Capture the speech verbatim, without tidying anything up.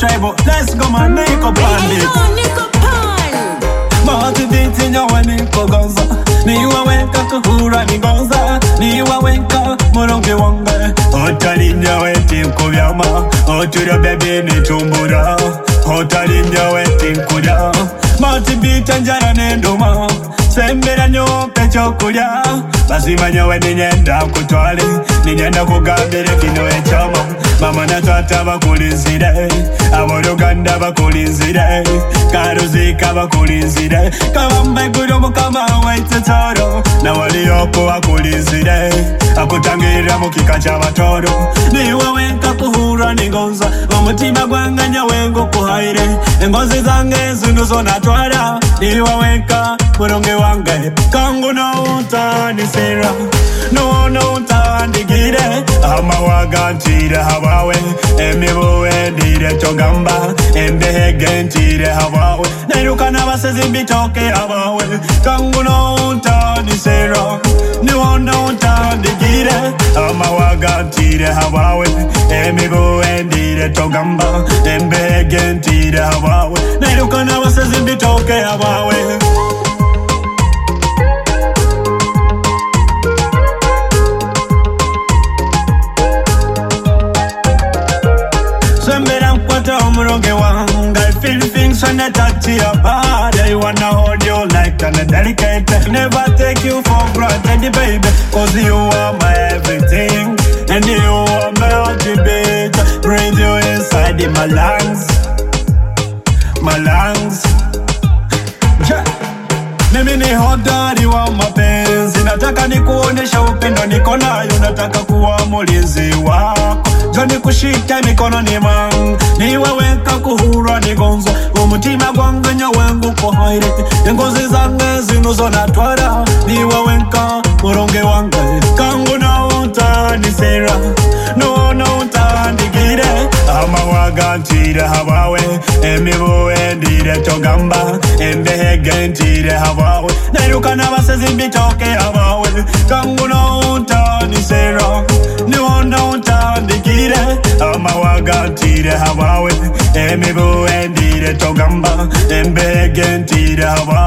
tribal. Let's go man, Nico Pan. Nico Pan. Mati biti nyawa Nico Gonza. Niwa wenka kuhura ni Gonza. Niwa wenka moronge wange. Otali nyawe tinkubyama. Otura bebe ni tumbura. Otali nyawe tinkuya. Mati biti njara nenduma. Sembera nyope chokulya. Basima nyawe ninyenda kutwale. Ninyenda kugambire kino echama. Mama na tata bakulinzire. Aboluganda bakulinzire. Karuzika bakulinzire. Kabambe gudo mukama waite toro. Na wali yoko bakulinzire. Akutangira mukika chabatoro. Niwe wenka kuhura ningonza. Omutima gwanganya wengo kuhaire. Engozi zange zunuzo natwara. Niwe wenka muronge wange. Kangu no utani sera. No no utani gire. Ama wagantire hawawe. Emibu endire togamba. Embehe gentire hawawe. Neruka na basezi mbitoke hawawe. Kangu no utani sera. No no utani gire. Ama wagantire hawawe. Emibu endire togamba. Embehe gentire hawawe. Neruka na basezi mbitoke hawawe. I feel things when I touch your body. I wanna hold you like an delicate. Never take you for granted, baby. Cause you are my everything. And you are my heartbeat. Breathe you inside in my lungs. My lungs. Yeah. Mimi ni hodari wa mapenzi. Nataka nikuonesha upendo niko nayo. Nataka kuwa mulinzi wako. Joni kushika mikono ni mangu. Niwe wenka kuhura ni gonzo. Umutima gwanganya wengu kuhaire. Ngozi zange zinuzo natwara. Niwe wenka muronge wange. Kangu na utani sera. No no utani gire. Ama wagantire hawawe. Emibu endire togamba. Embehe gentire hawawe. Neruka na basezi mbitoke hawawe. Kangu na utani sera. No no utani gire. Ama wagantire hawawe. Emibu endire togamba. Embehe gentire hawawe.